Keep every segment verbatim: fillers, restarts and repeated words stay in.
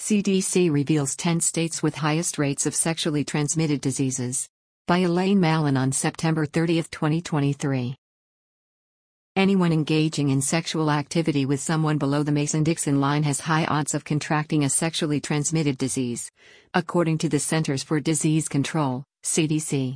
C D C reveals ten states with highest rates of sexually transmitted diseases. By Elaine Mallon on September thirtieth, twenty twenty-three. Anyone engaging in sexual activity with someone below the Mason-Dixon line has high odds of contracting a sexually transmitted disease, according to the Centers for Disease Control, C D C.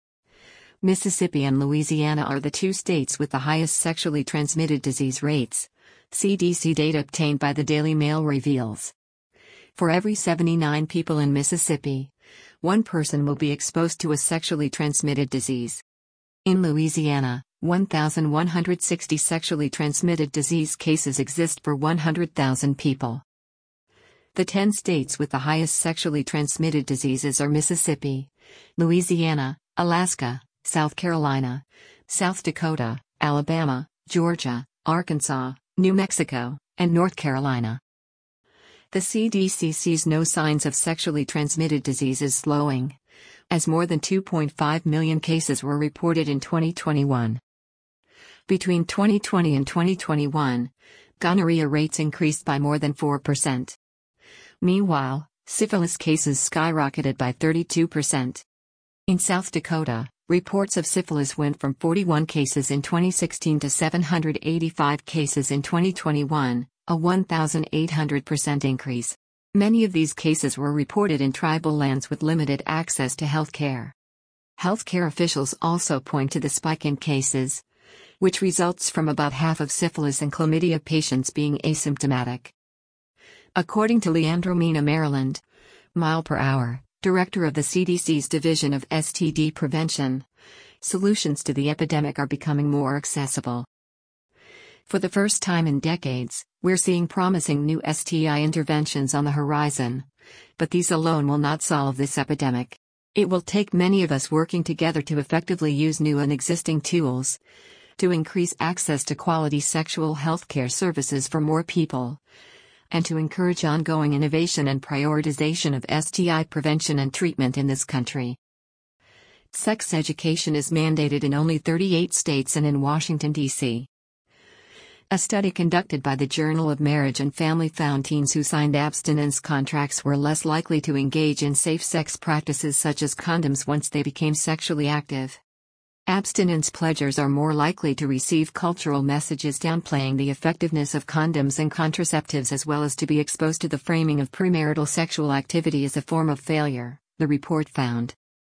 Mississippi and Louisiana are the two states with the highest sexually transmitted disease rates, C D C data obtained by the Daily Mail reveals. For every seventy-nine people in Mississippi, one person will be exposed to a sexually transmitted disease. In Louisiana, one thousand one hundred sixty sexually transmitted disease cases exist for one hundred thousand people. The ten states with the highest sexually transmitted diseases are Mississippi, Louisiana, Alaska, South Carolina, South Dakota, Alabama, Georgia, Arkansas, New Mexico, and North Carolina. The C D C sees no signs of sexually transmitted diseases slowing, as more than two point five million cases were reported in twenty twenty-one. Between twenty twenty and twenty twenty-one, gonorrhea rates increased by more than four percent. Meanwhile, syphilis cases skyrocketed by thirty-two percent. In South Dakota, reports of syphilis went from forty-one cases in twenty sixteen to seven hundred eighty-five cases in twenty twenty-one, a one thousand eight hundred percent increase. Many of these cases were reported in tribal lands with limited access to health care. Healthcare officials also point to the spike in cases, which results from about half of syphilis and chlamydia patients being asymptomatic. According to Leandro Mina Maryland, mile per hour, director of the C D C's Division of S T D Prevention, solutions to the epidemic are becoming more accessible. For the first time in decades, we're seeing promising new S T I interventions on the horizon. But these alone will not solve this epidemic. It will take many of us working together to effectively use new and existing tools to increase access to quality sexual health care services for more people, and to encourage ongoing innovation and prioritization of S T I prevention and treatment in this country. Sex education is mandated in only thirty-eight states and in Washington, D C A study conducted by the Journal of Marriage and Family found teens who signed abstinence contracts were less likely to engage in safe sex practices such as condoms once they became sexually active. Abstinence pledgers are more likely to receive cultural messages downplaying the effectiveness of condoms and contraceptives, as well as to be exposed to the framing of premarital sexual activity as a form of failure, the report found.